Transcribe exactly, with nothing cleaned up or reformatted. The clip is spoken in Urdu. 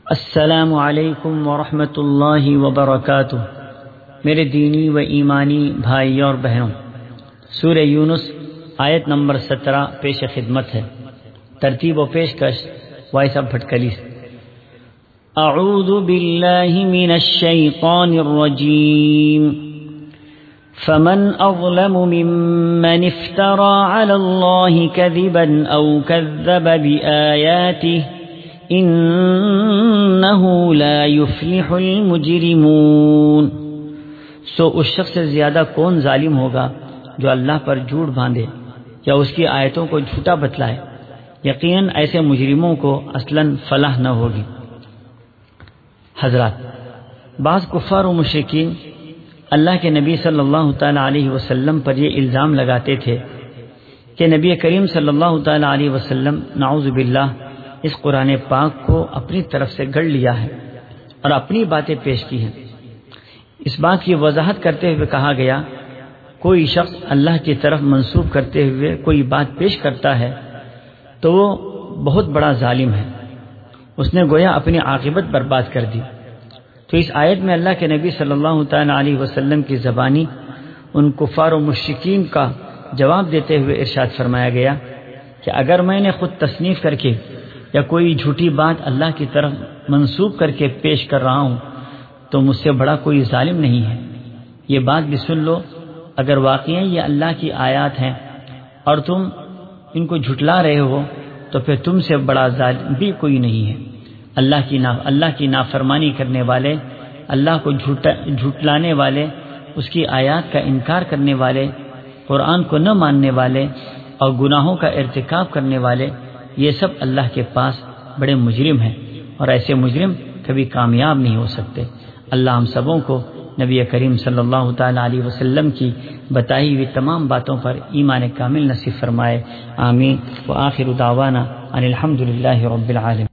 السلام علیکم ورحمۃ اللہ وبرکاتہ۔ میرے دینی و ایمانی بھائی اور بہنوں، سورہ یونس آیت نمبر سترہ پیش خدمت ہے۔ ترتیب و پیشکش وائس آف بھٹکلی سے۔ اعوذ باللہ من الشیطان الرجیم، فمن اظلم ممن افترى على الله كذبا او كذب بآياته انه لا يفلح المجرمون۔ سو اس شخص سے زیادہ کون ظالم ہوگا جو اللہ پر جھوٹ باندھے یا اس کی آیتوں کو جھوٹا بتلائے؟ یقیناً ایسے مجرموں کو اصلاً فلاح نہ ہوگی۔ حضرات، بعض کفار و مشرکین اللہ کے نبی صلی اللہ تعالی علیہ وسلم پر یہ الزام لگاتے تھے کہ نبی کریم صلی اللہ تعالی علیہ وسلم نعوذ باللہ اس قرآن پاک کو اپنی طرف سے گڑھ لیا ہے اور اپنی باتیں پیش کی ہیں۔ اس بات کی وضاحت کرتے ہوئے کہا گیا، کوئی شخص اللہ کی طرف منسوب کرتے ہوئے کوئی بات پیش کرتا ہے تو وہ بہت بڑا ظالم ہے، اس نے گویا اپنی عاقبت برباد کر دی۔ تو اس آیت میں اللہ کے نبی صلی اللہ تعالی علیہ وسلم کی زبانی ان کفار و مشرکین کا جواب دیتے ہوئے ارشاد فرمایا گیا کہ اگر میں نے خود تصنیف کر کے یا کوئی جھوٹی بات اللہ کی طرف منسوب کر کے پیش کر رہا ہوں تو مجھ سے بڑا کوئی ظالم نہیں ہے۔ یہ بات بھی سن لو، اگر واقعی یہ اللہ کی آیات ہیں اور تم ان کو جھٹلا رہے ہو تو پھر تم سے بڑا ظالم بھی کوئی نہیں ہے۔ اللہ کی نا اللہ کی نافرمانی کرنے والے، اللہ کو جھوٹا جھٹلانے والے، اس کی آیات کا انکار کرنے والے، قرآن کو نہ ماننے والے اور گناہوں کا ارتکاب کرنے والے، یہ سب اللہ کے پاس بڑے مجرم ہیں اور ایسے مجرم کبھی کامیاب نہیں ہو سکتے۔ اللہ ہم سبوں کو نبی کریم صلی اللہ تعالی علیہ وسلم کی بتائی ہوئی تمام باتوں پر ایمان کامل نصیب فرمائے، آمین۔ وآخر دعوانا ان الحمد للہ رب العالمین۔